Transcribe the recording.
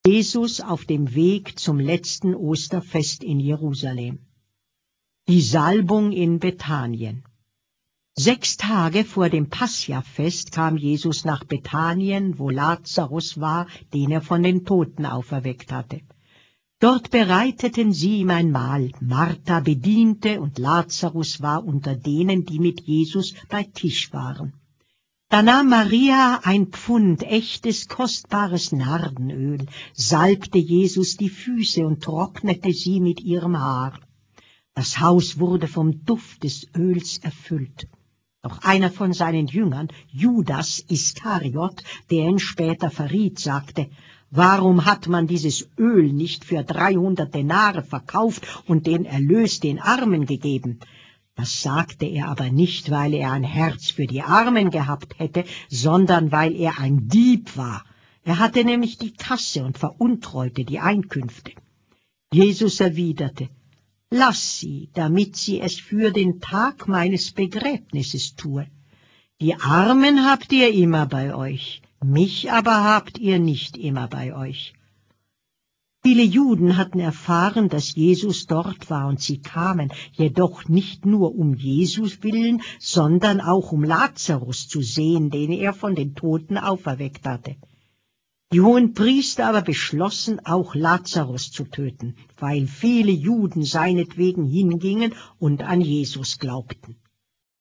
Jesus auf dem Weg zum letzten Osterfest in Jerusalem. Die Salbung in Bethanien. 6 Tage vor dem Paschafest kam Jesus nach Bethanien, wo Lazarus war, den er von den Toten auferweckt hatte. Dort bereiteten sie ihm ein Mahl. Martha bediente und Lazarus war unter denen, die mit Jesus bei Tisch waren. Da nahm Maria ein Pfund echtes, kostbares Nardenöl, salbte Jesus die Füße und trocknete sie mit ihrem Haar. Das Haus wurde vom Duft des Öls erfüllt. Doch einer von seinen Jüngern, Judas Iskariot, der ihn später verriet, sagte: Warum hat man dieses Öl nicht für 300 Denare verkauft und den Erlös den Armen gegeben? Das sagte er aber nicht, weil er ein Herz für die Armen gehabt hätte, sondern weil er ein Dieb war. Er hatte nämlich die Kasse und veruntreute die Einkünfte. Jesus erwiderte: Lass sie, damit sie es für den Tag meines Begräbnisses tue. Die Armen habt ihr immer bei euch, mich aber habt ihr nicht immer bei euch. Viele Juden hatten erfahren, dass Jesus dort war, und sie kamen, jedoch nicht nur um Jesus willen, sondern auch um Lazarus zu sehen, den er von den Toten auferweckt hatte. Die Hohenpriester aber beschlossen, auch Lazarus zu töten, weil viele Juden seinetwegen hingingen und an Jesus glaubten.